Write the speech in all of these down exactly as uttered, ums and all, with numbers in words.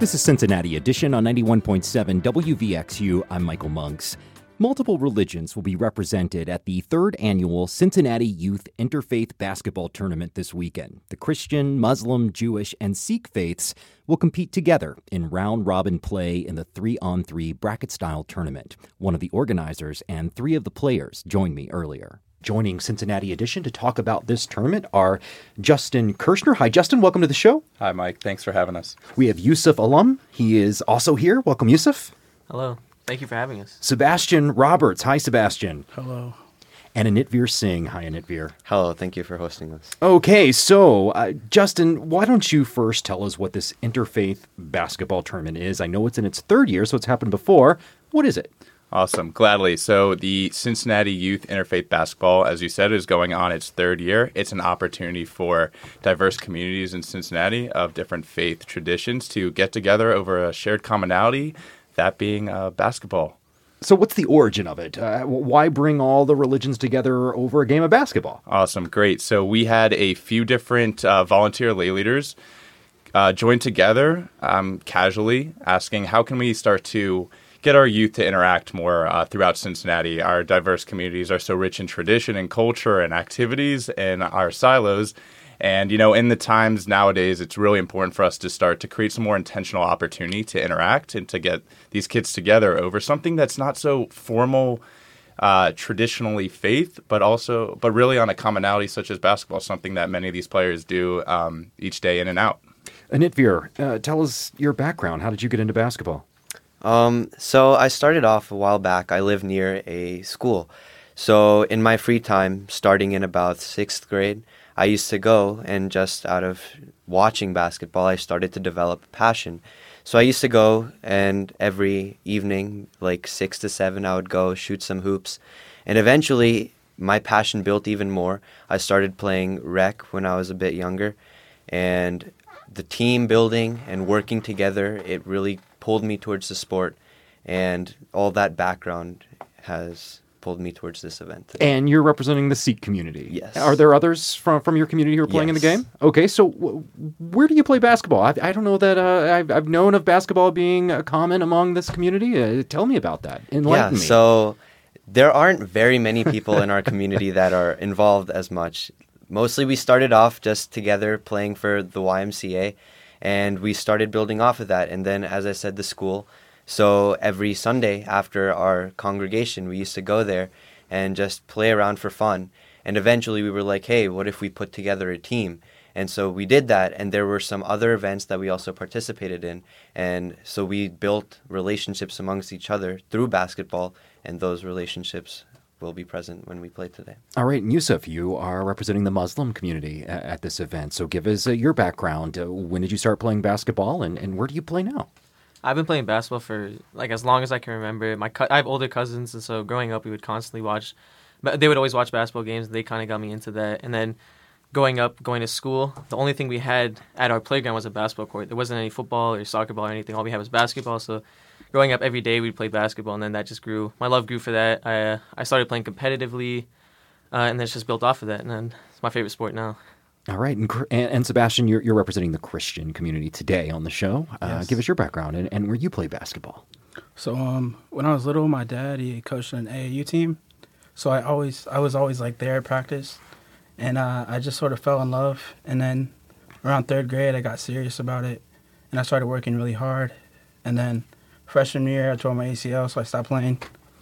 This is Cincinnati Edition on ninety-one point seven W V X U. I'm Michael Monks. Multiple religions will be represented at the third annual Cincinnati Youth Interfaith Basketball Tournament this weekend. The Christian, Muslim, Jewish, and Sikh faiths will compete together in round-robin play in the three-on-three bracket-style tournament. One of the organizers and three of the players joined me earlier. Joining Cincinnati Edition to talk about this tournament are Justin Kirshner. Hi, Justin. Welcome to the show. Hi, Mike. Thanks for having us. We have Yusuf Alum. He is also here. Welcome, Yusuf. Hello. Thank you for having us. Sebastian Roberts. Hi, Sebastian. Hello. And Anitvir Singh. Hi, Anitvir. Hello. Thank you for hosting this. Okay, so, uh, Justin, why don't you first tell us what this interfaith basketball tournament is? I know it's in its third year, so it's happened before. What is it? Awesome. Gladly. So the Cincinnati Youth Interfaith Basketball, as you said, is going on its third year. It's an opportunity for diverse communities in Cincinnati of different faith traditions to get together over a shared commonality, that being uh, basketball. So what's the origin of it? Uh, why bring all the religions together over a game of basketball? Awesome. Great. So we had a few different uh, volunteer lay leaders uh, join together um, casually, asking how can we start to get our youth to interact more uh, throughout Cincinnati. Our diverse communities are so rich in tradition and culture and activities and our silos. And, you know, in the times nowadays, it's really important for us to start to create some more intentional opportunity to interact and to get these kids together over something that's not so formal, uh, traditionally faith, but also, but really on a commonality such as basketball, something that many of these players do um, each day in and out. Anitvir, uh, tell us your background. How did you get into basketball? Um, so I started off a while back. I live near a school. So in my free time, starting in about sixth grade, I used to go and just out of watching basketball, I started to develop a passion. So I used to go and every evening, like six to seven, I would go shoot some hoops. And eventually my passion built even more. I started playing rec when I was a bit younger. And the team building and working together, it really pulled me towards the sport, and all that background has pulled me towards this event today. And you're representing the Sikh community. Yes. Are there others from, from your community who are playing Yes. in the game? Okay, so w- where do you play basketball? I, I don't know that uh, I've, I've known of basketball being uh, common among this community. Uh, tell me about that. Enlighten yeah, me. So there aren't very many people in our community that are involved as much. Mostly we started off just together playing for the Y M C A, and we started building off of that. And then, as I said, the school. So every Sunday after our congregation, we used to go there and just play around for fun. And eventually we were like, hey, what if we put together a team? And so we did that. And there were some other events that we also participated in. And so we built relationships amongst each other through basketball. And those relationships will be present when we play today. All right, and Yusuf, you are representing the Muslim community at, at this event. So give us uh, your background. Uh, when did you start playing basketball, and, and where do you play now? I've been playing basketball for like as long as I can remember. My co- I have older cousins, and so growing up, we would constantly watch. But they would always watch basketball games. And they kind of got me into that. And then growing up, going to school, the only thing we had at our playground was a basketball court. There wasn't any football or soccer ball or anything. All we had was basketball. So growing up, every day we'd play basketball, and then that just grew. My love grew for that. I uh, I started playing competitively, uh, and then it's just built off of that. And then it's my favorite sport now. All right, and, and, and Sebastian, you're, you're representing the Christian community today on the show. Uh, Yes. Give us your background and, and where you play basketball. So um, when I was little, my dad he coached an A A U team, so I always I was always like there at practice, and uh, I just sort of fell in love. And then around third grade, I got serious about it, and I started working really hard. And then freshman year, I tore my A C L, so I stopped playing,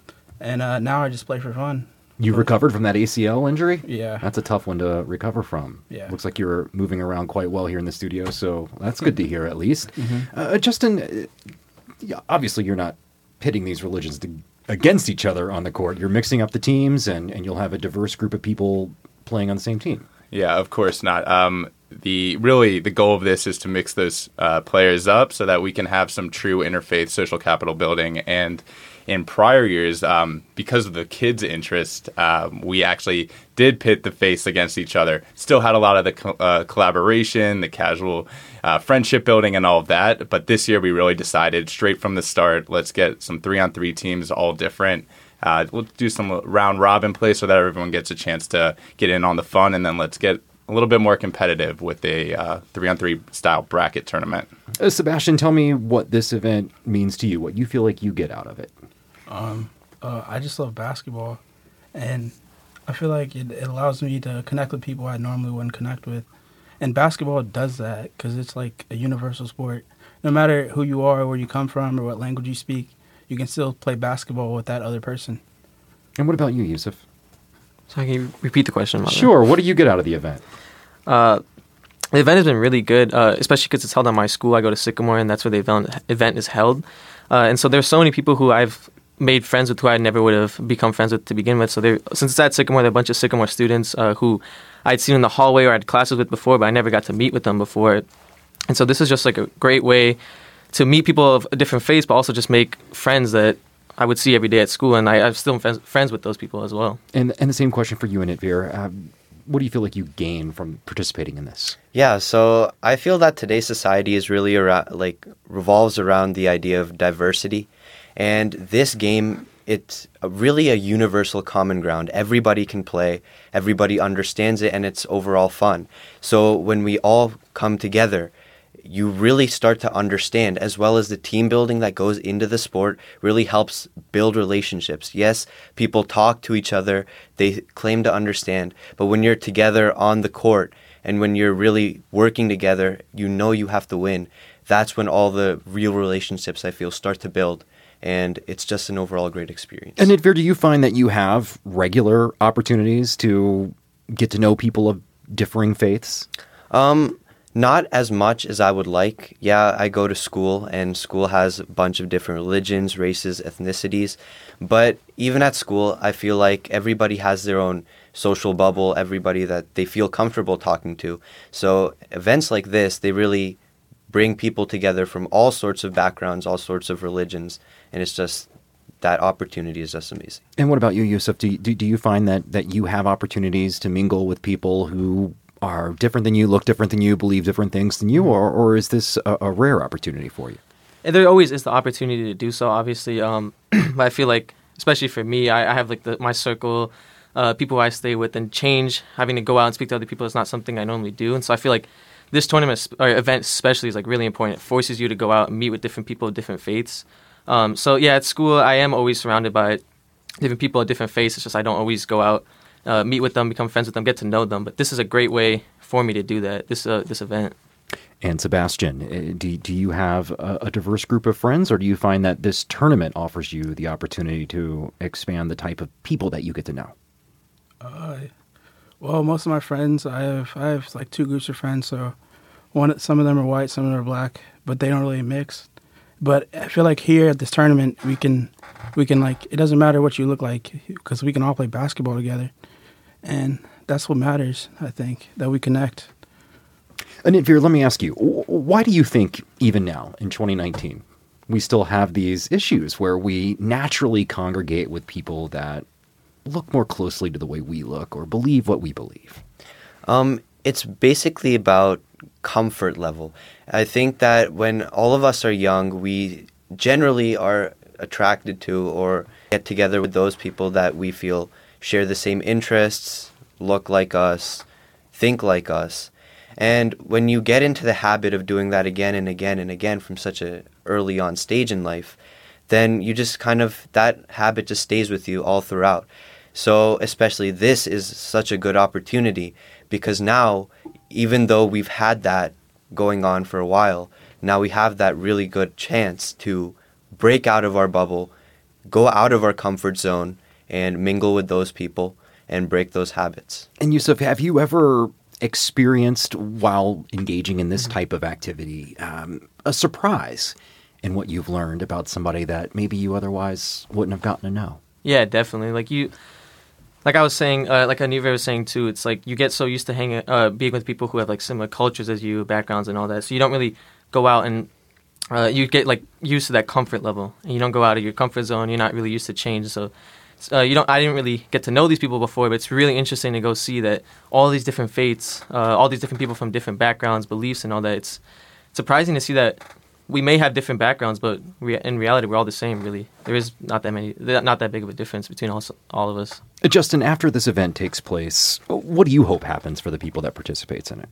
and uh, now I just play for fun. You recovered from that A C L injury? Yeah. That's a tough one to recover from. Yeah. Looks like you're moving around quite well here in the studio, so that's good to hear at least. Mm-hmm. Uh, Justin, uh, yeah, obviously you're not pitting these religions to, against each other on the court. You're mixing up the teams, and, and you'll have a diverse group of people playing on the same team. Yeah, of course not. Um, the really the goal of this is to mix those uh, players up so that we can have some true interfaith social capital building. And in prior years, um, because of the kids' interest, um, we actually did pit the faiths against each other. Still had a lot of the co- uh, collaboration, the casual uh, friendship building and all of that. But this year we really decided straight from the start, let's get some three-on-three teams, all different. Uh, we'll do some round robin play so that everyone gets a chance to get in on the fun, and then let's get a little bit more competitive with a uh, three-on-three style bracket tournament. Uh, Sebastian, tell me what this event means to you, what you feel like you get out of it. Um, uh, I just love basketball, and I feel like it, it allows me to connect with people I normally wouldn't connect with. And basketball does that because it's like a universal sport. No matter who you are, where you come from, or what language you speak, you can still play basketball with that other person. And what about you, Yusuf? So can you repeat the question? Mother? Sure. What do you get out of the event? Uh, the event has been really good, uh, especially because it's held at my school. I go to Sycamore, and that's where the event, event is held. Uh, and so there's so many people who I've made friends with who I never would have become friends with to begin with. So there, since it's at Sycamore, there are a bunch of Sycamore students uh, who I'd seen in the hallway or I had classes with before, but I never got to meet with them before. And so this is just like a great way to meet people of a different faiths, but also just make friends that I would see every day at school. And I, I'm still friends, friends with those people as well. And and the same question for you, Anitvir. Um, what do you feel like you gain from participating in this? Yeah, so I feel that today's society is really around, like revolves around the idea of diversity, and this game, it's a, really a universal common ground. Everybody can play, everybody understands it, and it's overall fun. So when we all come together, you really start to understand, as well as the team building that goes into the sport really helps build relationships. Yes, people talk to each other, they claim to understand, but when you're together on the court and when you're really working together, you know you have to win. That's when all the real relationships, I feel, start to build. And it's just an overall great experience. And Anitvir, do you find that you have regular opportunities to get to know people of differing faiths? Um... Not as much as I would like. Yeah, I go to school, and school has a bunch of different religions, races, ethnicities. But even at school, I feel like everybody has their own social bubble, everybody that they feel comfortable talking to. So events like this, they really bring people together from all sorts of backgrounds, all sorts of religions, and it's just, that opportunity is just amazing. And what about you, Yusuf? Do you, do, do you find that, that you have opportunities to mingle with people who are different than you, look different than you, believe different things than you, or or is this a, a rare opportunity for you? And there always is the opportunity to do so, obviously. Um, but I feel like, especially for me, I, I have like the, my circle, uh, people who I stay with, and change, having to go out and speak to other people is not something I normally do. And so I feel like this tournament or event especially is like really important. It forces you to go out and meet with different people of different faiths. Um, so yeah, at school, I am always surrounded by different people of different faiths. It's just I don't always go out, Uh, meet with them, become friends with them, get to know them. But this is a great way for me to do that, this uh, this event. And Sebastian, do, do you have a, a diverse group of friends, or do you find that this tournament offers you the opportunity to expand the type of people that you get to know? Uh, well, most of my friends, I have I have like two groups of friends. So one, some of them are white, some of them are black, but they don't really mix. But I feel like here at this tournament, we can, we can like, it doesn't matter what you look like, because we can all play basketball together. And that's what matters, I think, that we connect. Anitvir, let me ask you, why do you think even now, in twenty nineteen, we still have these issues where we naturally congregate with people that look more closely to the way we look or believe what we believe? Um, it's basically about comfort level. I think that when all of us are young, we generally are attracted to or get together with those people that we feel share the same interests, look like us, think like us. And when you get into the habit of doing that again and again and again from such a early on stage in life, then you just kind of, that habit just stays with you all throughout. So especially this is such a good opportunity, because now, even though we've had that going on for a while, now we have that really good chance to break out of our bubble, go out of our comfort zone, and mingle with those people and break those habits. And Yusuf, have you ever experienced, while engaging in this type of activity, um, a surprise in what you've learned about somebody that maybe you otherwise wouldn't have gotten to know? Yeah, definitely. Like you, like I was saying, uh, like Anitvir was saying too, it's like you get so used to hanging, uh, being with people who have like similar cultures as you, backgrounds and all that. So you don't really go out and uh, you get like used to that comfort level, and you don't go out of your comfort zone. You're not really used to change. So Uh, you don't. I didn't really get to know these people before, but it's really interesting to go see that all these different faiths, uh, all these different people from different backgrounds, beliefs, and all that. It's surprising to see that we may have different backgrounds, but re- in reality, we're all the same. Really, there is not that many, not that big of a difference between all all of us. Justin, after this event takes place, what do you hope happens for the people that participates in it?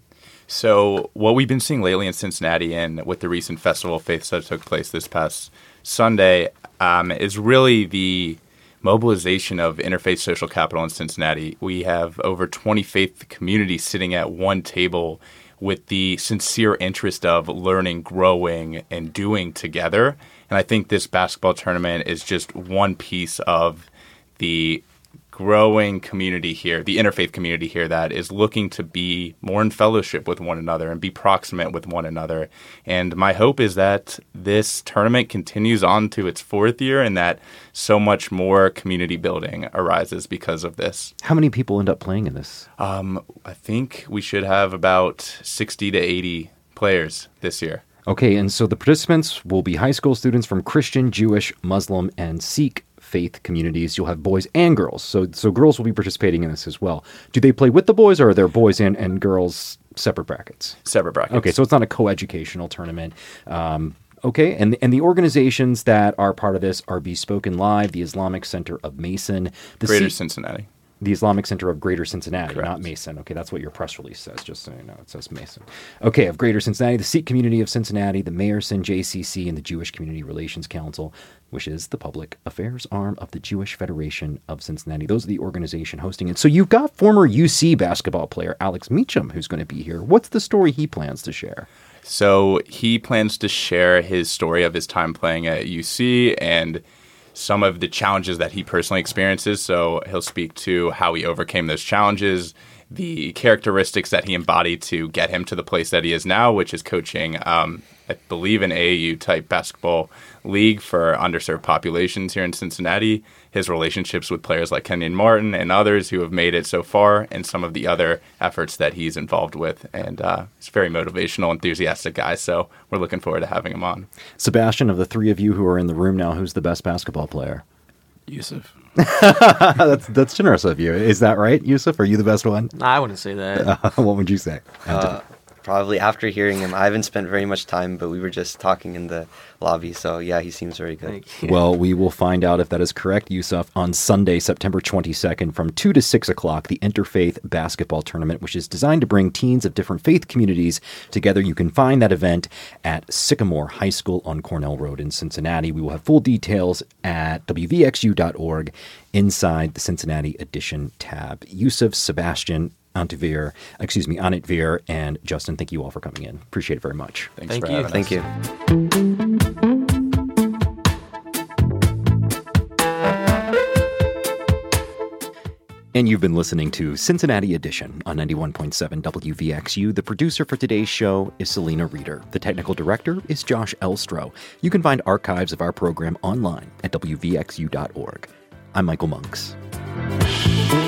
So what we've been seeing lately in Cincinnati and with the recent Festival of Faiths that took place this past Sunday um, is really the mobilization of interfaith social capital in Cincinnati. We have over twenty faith communities sitting at one table with the sincere interest of learning, growing, and doing together. And I think this basketball tournament is just one piece of the growing community here, the interfaith community here that is looking to be more in fellowship with one another and be proximate with one another. And my hope is that this tournament continues on to its fourth year and that so much more community building arises because of this. How many people end up playing in this? Um, I think we should have about sixty to eighty players this year. Okay, and so the participants will be high school students from Christian, Jewish, Muslim, and Sikh faith communities. You'll have boys and girls. So so girls will be participating in this as well. Do they play with the boys, or are there boys and, and girls separate brackets? Separate brackets. Okay, so it's not a co-educational tournament. Um, okay, and, and the organizations that are part of this are Bespoken Live, the Islamic Center of Mason. The Greater C- Cincinnati. The Islamic Center of Greater Cincinnati, Correct. not Mason. Okay, that's what your press release says, just so you know. It says Mason. Okay, of Greater Cincinnati, the Sikh community of Cincinnati, the Mayerson J C C, and the Jewish Community Relations Council, which is the public affairs arm of the Jewish Federation of Cincinnati. Those are the organization hosting it. So you've got former U C basketball player Alex Meacham who's going to be here. What's the story he plans to share? So he plans to share his story of his time playing at U C and some of the challenges that he personally experiences. So he'll speak to how he overcame those challenges, the characteristics that he embodied to get him to the place that he is now, which is coaching, um, I believe, an A A U-type basketball league for underserved populations here in Cincinnati, his relationships with players like Kenyon Martin and others who have made it so far, and some of the other efforts that he's involved with. And uh, he's a very motivational, enthusiastic guy, so we're looking forward to having him on. Sebastian, of the three of you who are in the room now, who's the best basketball player? Yusuf. that's that's generous of you. Is that right, Yusuf? Are you the best one? Nah, I wouldn't say that. Uh, what would you say? Uh, probably after hearing him. I haven't spent very much time, but we were just talking in the lobby. So, yeah, he seems very good. Thank you. Well, we will find out if that is correct, Yusuf, on Sunday, September twenty-second from two to six o'clock, the Interfaith Basketball Tournament, which is designed to bring teens of different faith communities together. You can find that event at Sycamore High School on Cornell Road in Cincinnati. We will have full details at W V X U dot org inside the Cincinnati Edition tab. Yusuf, Sebastian, Antivir, excuse me, Anitvir, and Justin, thank you all for coming in. Appreciate it very much. Thanks Thank for you. having Thank us. you. And you've been listening to Cincinnati Edition on ninety-one point seven W V X U. The producer for today's show is Selena Reeder. The technical director is Josh Elstro. You can find archives of our program online at W V X U dot org. I'm Michael Monks.